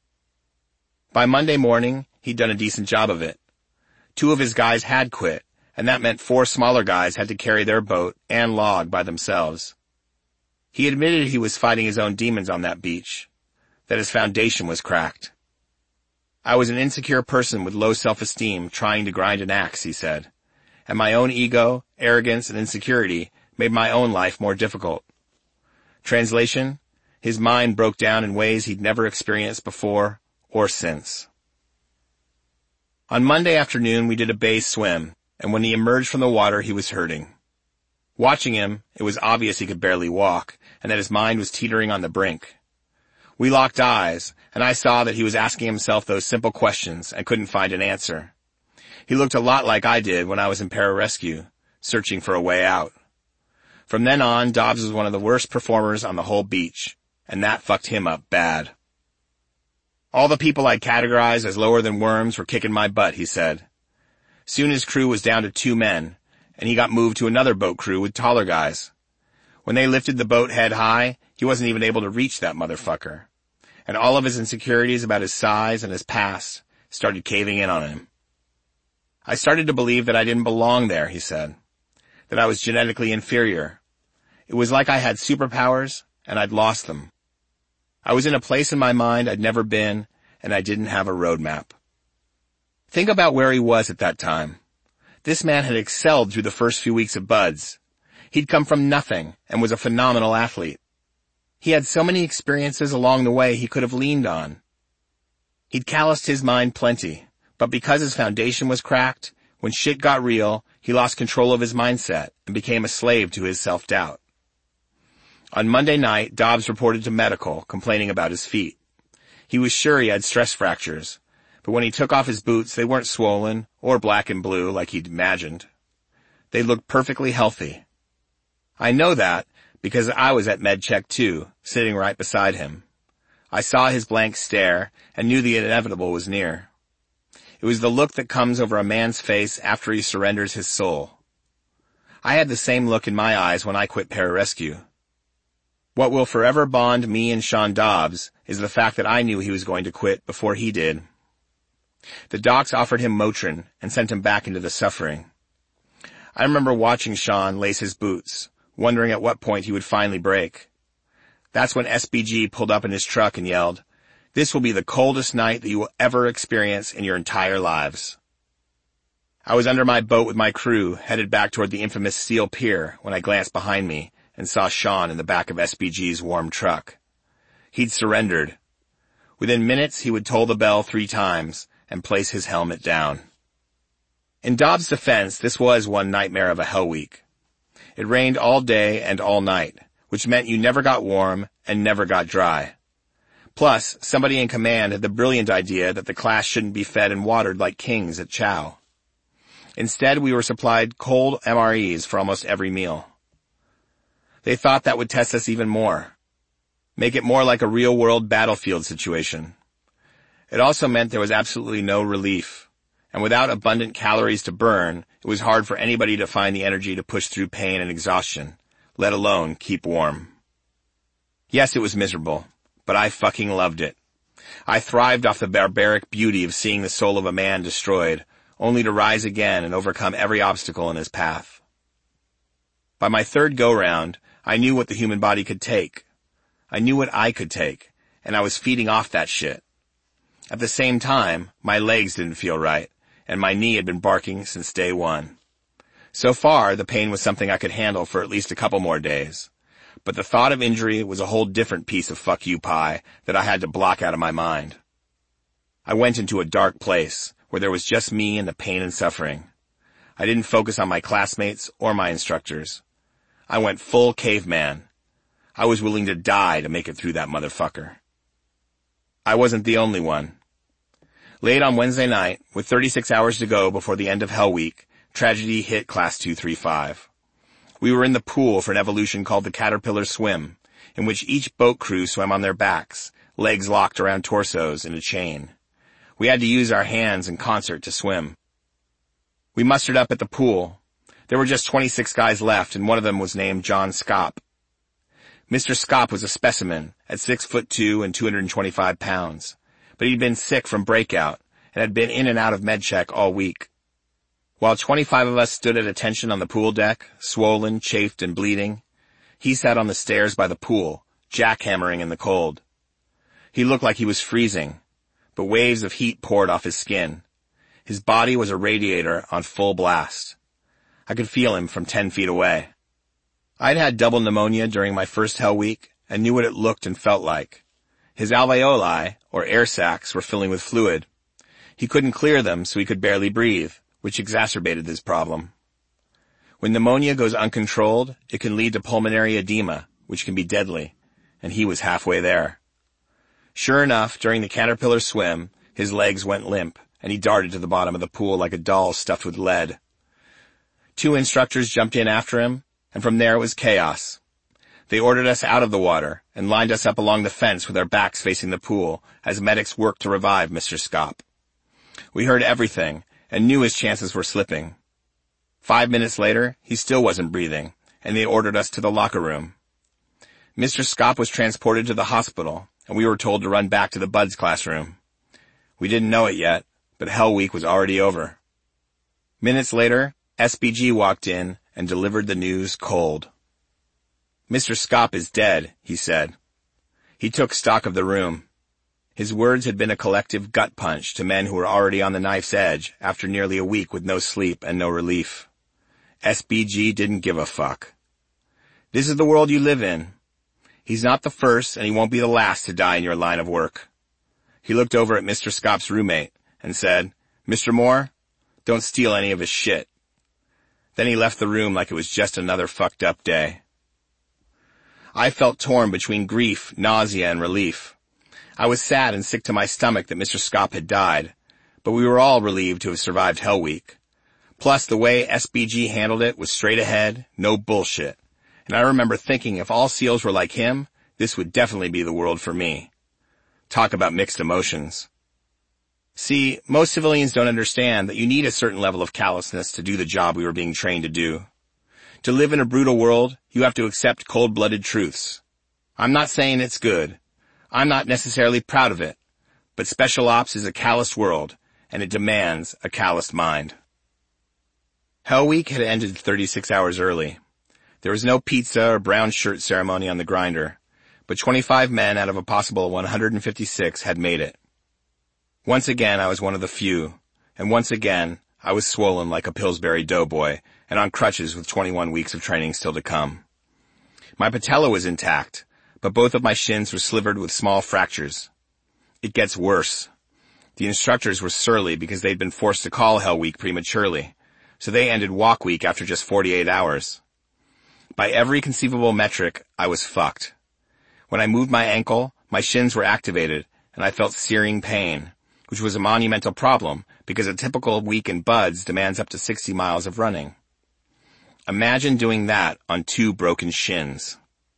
By Monday morning, he'd done a decent job of it. 2 of his guys had quit, and that meant 4 smaller guys had to carry their boat and log by themselves. He admitted he was fighting his own demons on that beach, that his foundation was cracked. I was an insecure person with low self-esteem trying to grind an axe, he said, and my own ego, arrogance, and insecurity made my own life more difficult. Translation, his mind broke down in ways he'd never experienced before or since. On Monday afternoon, we did a bay swim, and when he emerged from the water, he was hurting. Watching him, it was obvious he could barely walk, and that his mind was teetering on the brink. We locked eyes, and I saw that he was asking himself those simple questions and couldn't find an answer. He looked a lot like I did when I was in pararescue, searching for a way out. From then on, Dobbs was one of the worst performers on the whole beach, and that fucked him up bad. All the people I'd categorized as lower than worms were kicking my butt, he said. Soon his crew was down to 2 men, and he got moved to another boat crew with taller guys. When they lifted the boat head high, he wasn't even able to reach that motherfucker. And all of his insecurities about his size and his past started caving in on him. I started to believe that I didn't belong there, he said. That I was genetically inferior. It was like I had superpowers, and I'd lost them. I was in a place in my mind I'd never been, and I didn't have a roadmap. Think about where he was at that time. This man had excelled through the first few weeks of Buds. He'd come from nothing and was a phenomenal athlete. He had so many experiences along the way he could have leaned on. He'd calloused his mind plenty, but because his foundation was cracked, when shit got real, he lost control of his mindset and became a slave to his self-doubt. On Monday night, Dobbs reported to medical, complaining about his feet. He was sure he had stress fractures, but when he took off his boots, they weren't swollen or black and blue like he'd imagined. They looked perfectly healthy. I know that because I was at MedCheck too, sitting right beside him. I saw his blank stare and knew the inevitable was near. It was the look that comes over a man's face after he surrenders his soul. I had the same look in my eyes when I quit pararescue. What will forever bond me and Sean Dobbs is the fact that I knew he was going to quit before he did. The docs offered him Motrin and sent him back into the suffering. I remember watching Sean lace his boots, wondering at what point he would finally break. That's when SBG pulled up in his truck and yelled, "This will be the coldest night that you will ever experience in your entire lives." I was under my boat with my crew, headed back toward the infamous Steel Pier when I glanced behind me and saw Sean in the back of SBG's warm truck. He'd surrendered. Within minutes, he would toll the bell 3 times and place his helmet down. In Dobbs' defense, this was one nightmare of a hell week. It rained all day and all night, which meant you never got warm and never got dry. Plus, somebody in command had the brilliant idea that the class shouldn't be fed and watered like kings at chow. Instead, we were supplied cold MREs for almost every meal. They thought that would test us even more, make it more like a real-world battlefield situation. It also meant there was absolutely no relief, and without abundant calories to burn, it was hard for anybody to find the energy to push through pain and exhaustion, let alone keep warm. Yes, it was miserable, but I fucking loved it. I thrived off the barbaric beauty of seeing the soul of a man destroyed, only to rise again and overcome every obstacle in his path. By my 3rd go-round, I knew what the human body could take. I knew what I could take, and I was feeding off that shit. At the same time, my legs didn't feel right, and my knee had been barking since day 1. So far, the pain was something I could handle for at least a couple more days. But the thought of injury was a whole different piece of fuck you pie that I had to block out of my mind. I went into a dark place where there was just me and the pain and suffering. I didn't focus on my classmates or my instructors. I went full caveman. I was willing to die to make it through that motherfucker. I wasn't the only one. Late on Wednesday night, with 36 hours to go before the end of Hell Week, tragedy hit Class 235. We were in the pool for an evolution called the Caterpillar Swim, in which each boat crew swam on their backs, legs locked around torsos in a chain. We had to use our hands in concert to swim. We mustered up at the pool. There were just 26 guys left, and one of them was named John Scop. Mr. Scop was a specimen at 6'2" and 225 pounds, but he'd been sick from breakout and had been in and out of MedCheck all week. While 25 of us stood at attention on the pool deck, swollen, chafed, and bleeding, he sat on the stairs by the pool, jackhammering in the cold. He looked like he was freezing, but waves of heat poured off his skin. His body was a radiator on full blast. I could feel him from 10 feet away. I'd had double pneumonia during my first Hell Week and knew what it looked and felt like. His alveoli, or air sacs, were filling with fluid. He couldn't clear them, so he could barely breathe, which exacerbated this problem. When pneumonia goes uncontrolled, it can lead to pulmonary edema, which can be deadly, and he was halfway there. Sure enough, during the Caterpillar Swim, his legs went limp, and he darted to the bottom of the pool like a doll stuffed with lead. 2 instructors jumped in after him, and from there it was chaos. They ordered us out of the water and lined us up along the fence with our backs facing the pool as medics worked to revive Mr. Scop. We heard everything and knew his chances were slipping. 5 minutes later, he still wasn't breathing, and they ordered us to the locker room. Mr. Scop was transported to the hospital, and we were told to run back to the Buds classroom. We didn't know it yet, but Hell Week was already over. Minutes later, SBG walked in and delivered the news cold. "Mr. Scop is dead," he said. He took stock of the room. His words had been a collective gut punch to men who were already on the knife's edge after nearly a week with no sleep and no relief. SBG didn't give a fuck. This is the world you live in. He's not the first, and he won't be the last to die in your line of work. He looked over at Mr. Scop's roommate and said, "Mr. Moore, don't steal any of his shit." Then he left the room like it was just another fucked up day. I felt torn between grief, nausea, and relief. I was sad and sick to my stomach that Mr. Scop had died, but we were all relieved to have survived Hell Week. Plus, the way SBG handled it was straight ahead, no bullshit. And I remember thinking if all SEALs were like him, this would definitely be the world for me. Talk about mixed emotions. See, most civilians don't understand that you need a certain level of callousness to do the job we were being trained to do. To live in a brutal world, you have to accept cold-blooded truths. I'm not saying it's good. I'm not necessarily proud of it. But Special Ops is a calloused world, and it demands a calloused mind. Hell Week had ended 36 hours early. There was no pizza or brown shirt ceremony on the grinder, but 25 men out of a possible 156 had made it. Once again, I was one of the few, and once again, I was swollen like a Pillsbury doughboy and on crutches with 21 weeks of training still to come. My patella was intact, but both of my shins were slivered with small fractures. It gets worse. The instructors were surly because they'd been forced to call Hell Week prematurely, so they ended Walk Week after just 48 hours. By every conceivable metric, I was fucked. When I moved my ankle, my shins were activated, and I felt searing pain, which was a monumental problem because a typical week in BUD/S demands up to 60 miles of running. Imagine doing that on 2 broken shins.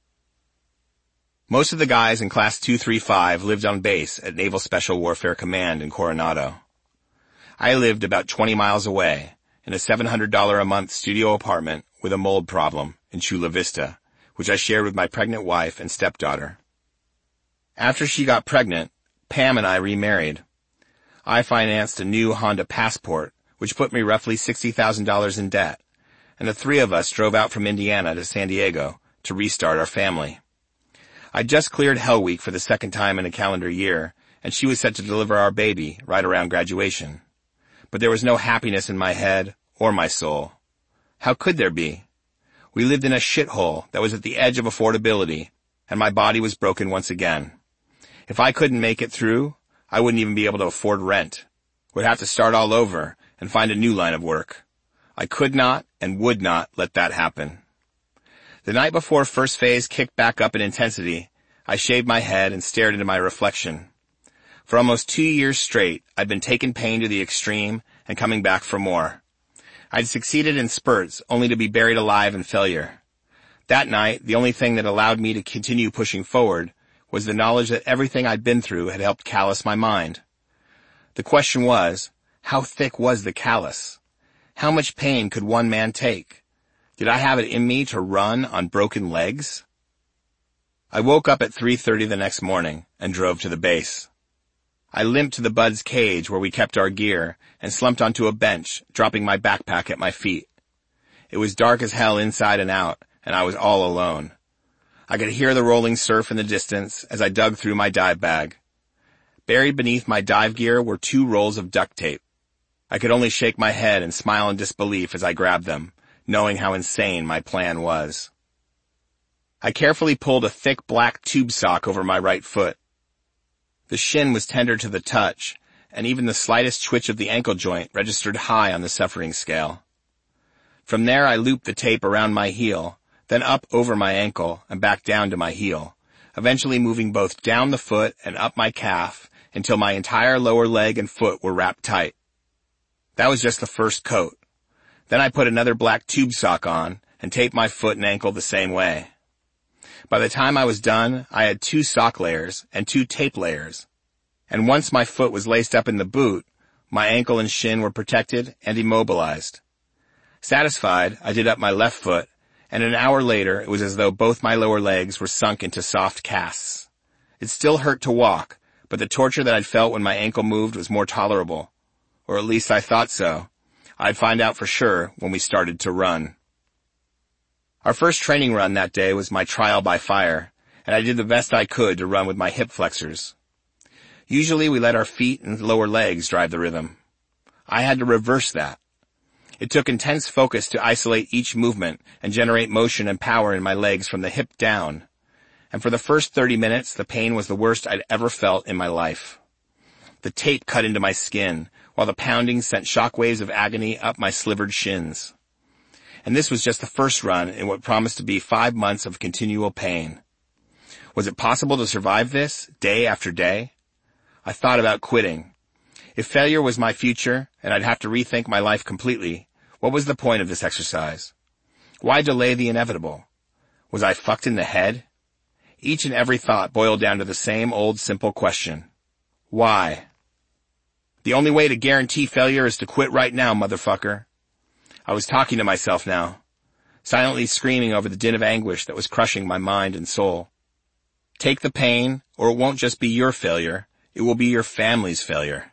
Most of the guys in Class 235 lived on base at Naval Special Warfare Command in Coronado. I lived about 20 miles away in a $700 a month studio apartment with a mold problem in Chula Vista, which I shared with my pregnant wife and stepdaughter. After she got pregnant, Pam and I remarried. I financed a new Honda Passport, which put me roughly $60,000 in debt, and the 3 of us drove out from Indiana to San Diego to restart our family. I just cleared Hell Week for the second time in a calendar year, and she was set to deliver our baby right around graduation. But there was no happiness in my head or my soul. How could there be? We lived in a shithole that was at the edge of affordability, and my body was broken once again. If I couldn't make it through, I wouldn't even be able to afford rent. Would have to start all over and find a new line of work. I could not and would not let that happen. The night before first phase kicked back up in intensity, I shaved my head and stared into my reflection. For almost 2 years straight, I'd been taking pain to the extreme and coming back for more. I'd succeeded in spurts, only to be buried alive in failure. That night, the only thing that allowed me to continue pushing forward was the knowledge that everything I'd been through had helped callous my mind. The question was, how thick was the callus? How much pain could one man take? Did I have it in me to run on broken legs? I woke up at 3:30 the next morning and drove to the base. I limped to the BUD/S cage where we kept our gear and slumped onto a bench, dropping my backpack at my feet. It was dark as hell inside and out, and I was all alone. I could hear the rolling surf in the distance as I dug through my dive bag. Buried beneath my dive gear were 2 rolls of duct tape. I could only shake my head and smile in disbelief as I grabbed them, knowing how insane my plan was. I carefully pulled a thick black tube sock over my right foot. The shin was tender to the touch, and even the slightest twitch of the ankle joint registered high on the suffering scale. From there I looped the tape around my heel, then up over my ankle and back down to my heel, eventually moving both down the foot and up my calf until my entire lower leg and foot were wrapped tight. That was just the first coat. Then I put another black tube sock on and taped my foot and ankle the same way. By the time I was done, I had 2 sock layers and 2 tape layers. And once my foot was laced up in the boot, my ankle and shin were protected and immobilized. Satisfied, I did up my left foot, and an hour later it was as though both my lower legs were sunk into soft casts. It still hurt to walk, but the torture that I'd felt when my ankle moved was more tolerable. Or at least I thought so. I'd find out for sure when we started to run. Our first training run that day was my trial by fire, and I did the best I could to run with my hip flexors. Usually we let our feet and lower legs drive the rhythm. I had to reverse that. It took intense focus to isolate each movement and generate motion and power in my legs from the hip down. And for the first 30 minutes, the pain was the worst I'd ever felt in my life. The tape cut into my skin, while the pounding sent shockwaves of agony up my slivered shins. And this was just the first run in what promised to be 5 months of continual pain. Was it possible to survive this, day after day? I thought about quitting. If failure was my future, and I'd have to rethink my life completely, what was the point of this exercise? Why delay the inevitable? Was I fucked in the head? Each and every thought boiled down to the same old simple question. Why? The only way to guarantee failure is to quit right now, motherfucker. I was talking to myself now, silently screaming over the din of anguish that was crushing my mind and soul. Take the pain, or it won't just be your failure, it will be your family's failure.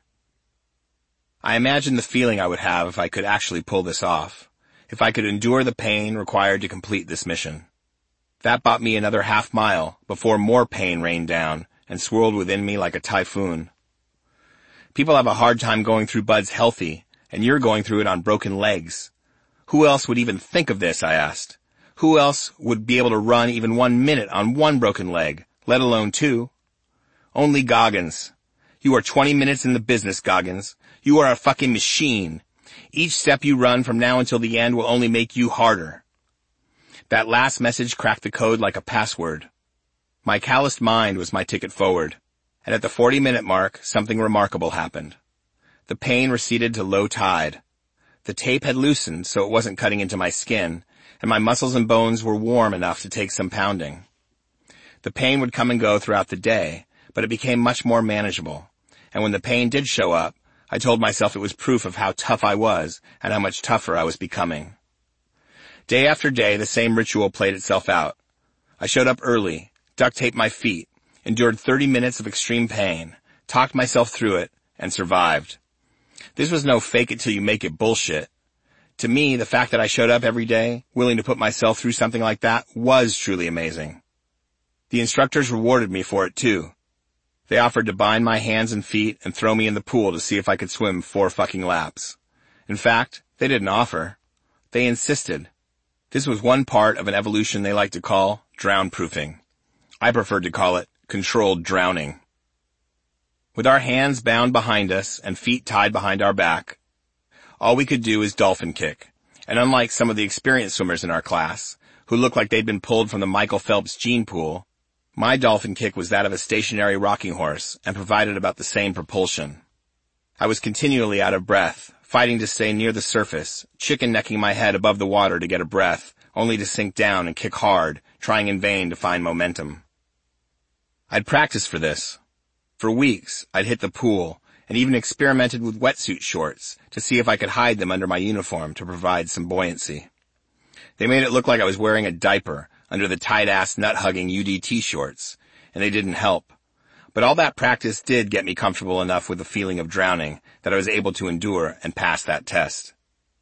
I imagined the feeling I would have if I could actually pull this off, if I could endure the pain required to complete this mission. That bought me another half mile before more pain rained down and swirled within me like a typhoon. People have a hard time going through buds healthy, and you're going through it on broken legs. Who else would even think of this, I asked. Who else would be able to run even 1 minute on one broken leg, let alone 2? Only Goggins. You are 20 minutes in the business, Goggins. You are a fucking machine. Each step you run from now until the end will only make you harder. That last message cracked the code like a password. My calloused mind was my ticket forward, and at the 40-minute mark, something remarkable happened. The pain receded to low tide. The tape had loosened so it wasn't cutting into my skin, and my muscles and bones were warm enough to take some pounding. The pain would come and go throughout the day, but it became much more manageable, and when the pain did show up, I told myself it was proof of how tough I was and how much tougher I was becoming. Day after day, the same ritual played itself out. I showed up early, duct taped my feet, endured 30 minutes of extreme pain, talked myself through it, and survived. This was no fake it till you make it bullshit. To me, the fact that I showed up every day, willing to put myself through something like that, was truly amazing. The instructors rewarded me for it too. They offered to bind my hands and feet and throw me in the pool to see if I could swim 4 fucking laps. In fact, they didn't offer. They insisted. This was one part of an evolution they like to call drown-proofing. I preferred to call it controlled drowning. With our hands bound behind us and feet tied behind our back, all we could do is dolphin kick. And unlike some of the experienced swimmers in our class, who looked like they'd been pulled from the Michael Phelps gene pool, my dolphin kick was that of a stationary rocking horse and provided about the same propulsion. I was continually out of breath, fighting to stay near the surface, chicken-necking my head above the water to get a breath, only to sink down and kick hard, trying in vain to find momentum. I'd practiced for this. For weeks, I'd hit the pool and even experimented with wetsuit shorts to see if I could hide them under my uniform to provide some buoyancy. They made it look like I was wearing a diaper under the tight-ass nut-hugging UDT shorts, and they didn't help. But all that practice did get me comfortable enough with the feeling of drowning that I was able to endure and pass that test.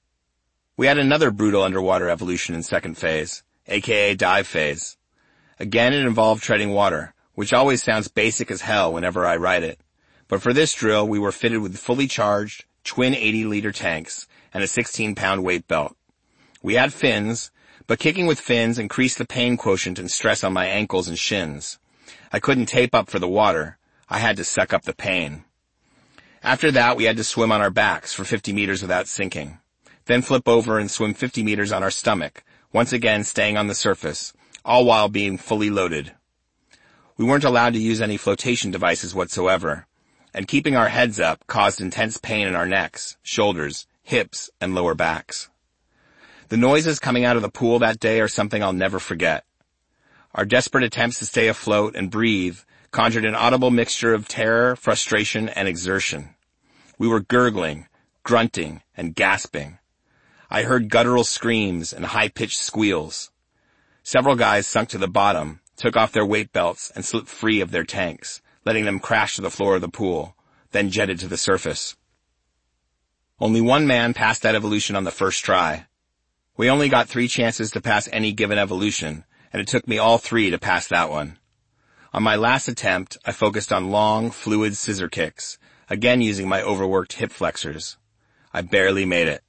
We had another brutal underwater evolution in second phase, aka dive phase. Again, it involved treading water, which always sounds basic as hell whenever I write it. But for this drill, we were fitted with fully charged, twin 80-liter tanks and a 16-pound weight belt. We had fins, but kicking with fins increased the pain quotient and stress on my ankles and shins. I couldn't tape up for the water. I had to suck up the pain. After that, we had to swim on our backs for 50 meters without sinking. Then flip over and swim 50 meters on our stomach, once again staying on the surface, all while being fully loaded. We weren't allowed to use any flotation devices whatsoever, and keeping our heads up caused intense pain in our necks, shoulders, hips, and lower backs. The noises coming out of the pool that day are something I'll never forget. Our desperate attempts to stay afloat and breathe conjured an audible mixture of terror, frustration, and exertion. We were gurgling, grunting, and gasping. I heard guttural screams and high-pitched squeals. Several guys sunk to the bottom, took off their weight belts, and slipped free of their tanks, letting them crash to the floor of the pool, then jetted to the surface. Only one man passed that evolution on the first try. We only got 3 chances to pass any given evolution, and it took me all 3 to pass that one. On my last attempt, I focused on long, fluid scissor kicks, again using my overworked hip flexors. I barely made it.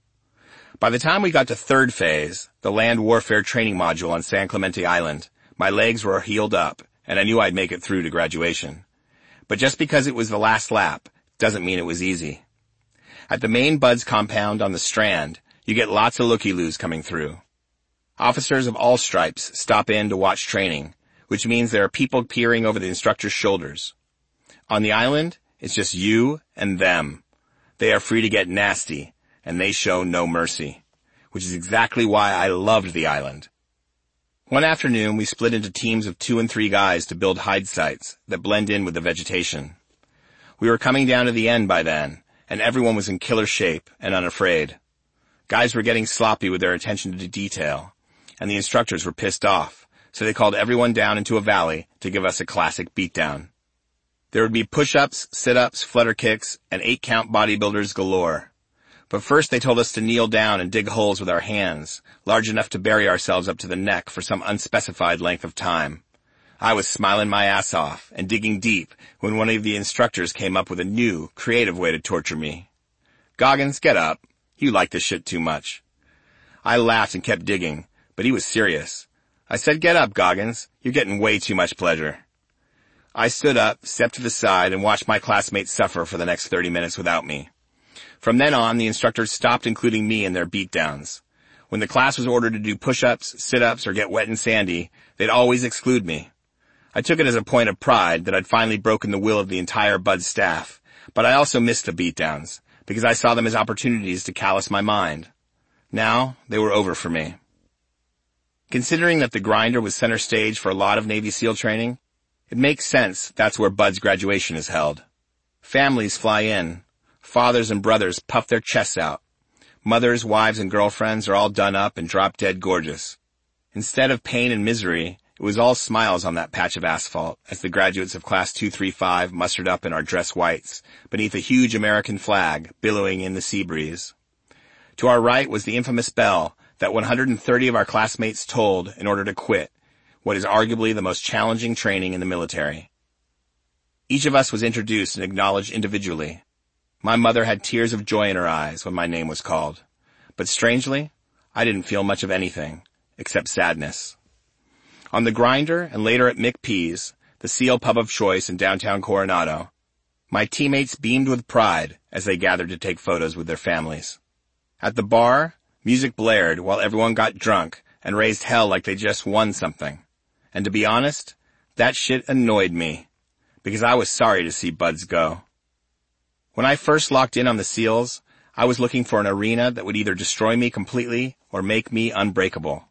By the time we got to 3rd phase, the land warfare training module on San Clemente Island, my legs were healed up, and I knew I'd make it through to graduation. But just because it was the last lap doesn't mean it was easy. At the main BUD/S compound on the Strand, you get lots of looky-loos coming through. Officers of all stripes stop in to watch training, which means there are people peering over the instructor's shoulders. On the island, it's just you and them. They are free to get nasty, and they show no mercy, which is exactly why I loved the island. One afternoon, we split into teams of 2 and 3 guys to build hide sites that blend in with the vegetation. We were coming down to the end by then, and everyone was in killer shape and unafraid. Guys were getting sloppy with their attention to detail, and the instructors were pissed off, so they called everyone down into a valley to give us a classic beatdown. There would be push-ups, sit-ups, flutter kicks, and 8-count bodybuilders galore. But first they told us to kneel down and dig holes with our hands, large enough to bury ourselves up to the neck for some unspecified length of time. I was smiling my ass off and digging deep when one of the instructors came up with a new, creative way to torture me. "Goggins, get up. You like this shit too much." I laughed and kept digging, but he was serious. I said, "Get up, Goggins. You're getting way too much pleasure." I stood up, stepped to the side, and watched my classmates suffer for the next 30 minutes without me. From then on, the instructors stopped including me in their beatdowns. When the class was ordered to do push-ups, sit-ups, or get wet and sandy, they'd always exclude me. I took it as a point of pride that I'd finally broken the will of the entire BUD/S staff, but I also missed the beatdowns, because I saw them as opportunities to callous my mind. Now, they were over for me. Considering that the grinder was center stage for a lot of Navy SEAL training, it makes sense that's where BUD/S graduation is held. Families fly in. Fathers and brothers puff their chests out. Mothers, wives, and girlfriends are all done up and drop-dead gorgeous. Instead of pain and misery, it was all smiles on that patch of asphalt as the graduates of Class 235 mustered up in our dress whites beneath a huge American flag billowing in the sea breeze. To our right was the infamous bell that 130 of our classmates tolled in order to quit what is arguably the most challenging training in the military. Each of us was introduced and acknowledged individually. My mother had tears of joy in her eyes when my name was called. But strangely, I didn't feel much of anything, except sadness. On the grinder and later at McPee's, the SEAL pub of choice in downtown Coronado, my teammates beamed with pride as they gathered to take photos with their families. At the bar, music blared while everyone got drunk and raised hell like they just won something. And to be honest, that shit annoyed me, because I was sorry to see BUD/S go. When I first locked in on the SEALs, I was looking for an arena that would either destroy me completely or make me unbreakable.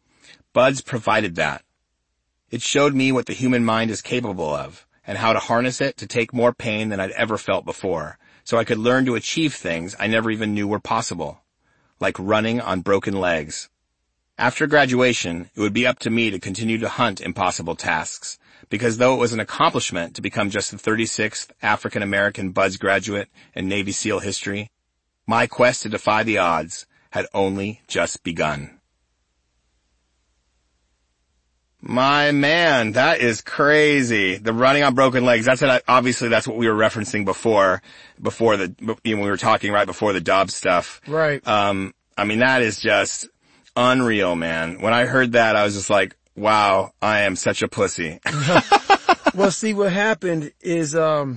BUD/S provided that. It showed me what the human mind is capable of and how to harness it to take more pain than I'd ever felt before, so I could learn to achieve things I never even knew were possible, like running on broken legs. After graduation, it would be up to me to continue to hunt impossible tasks, because though it was an accomplishment to become just the 36th African-American BUD/S graduate in Navy SEAL history, my quest to defy the odds had only just begun. My man, that is crazy. The running on broken legs, obviously that's what we were referencing before we were talking right before the Dobbs stuff. Right. I mean, that is just unreal, man. When I heard that, I was just like, wow, I am such a pussy. Well, see, what happened is,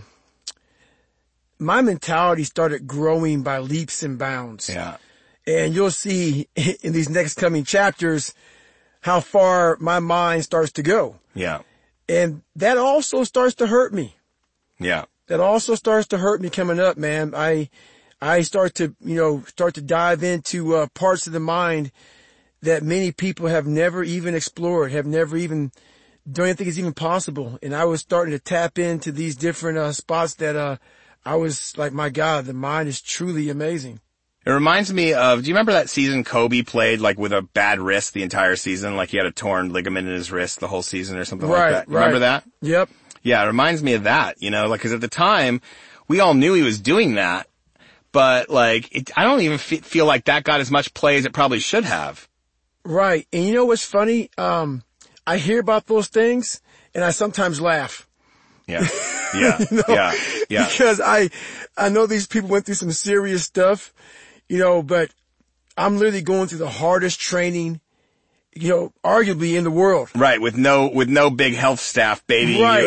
my mentality started growing by leaps and bounds. Yeah. And you'll see in these next coming chapters how far my mind starts to go. Yeah. And that also starts to hurt me. Yeah. That also starts to hurt me coming up, man. I start to dive into parts of the mind that many people have never even explored, have never even don't even think it's even possible. And I was starting to tap into these different spots that I was like, my God, the mind is truly amazing. It reminds me of, do you remember that season Kobe played like with a bad wrist the entire season? Like he had a torn ligament in his wrist the whole season or something like that. Remember that? Yep. Yeah, it reminds me of that, like, cause at the time, we all knew he was doing that, but like, I don't even feel like that got as much play as it probably should have. Right. And you know what's funny? I hear about those things and I sometimes laugh. Yeah. Yeah. You know? Yeah. Because I know these people went through some serious stuff, you know, but I'm literally going through the hardest training, you know, arguably in the world. Right. With no big health staff baiting Right. you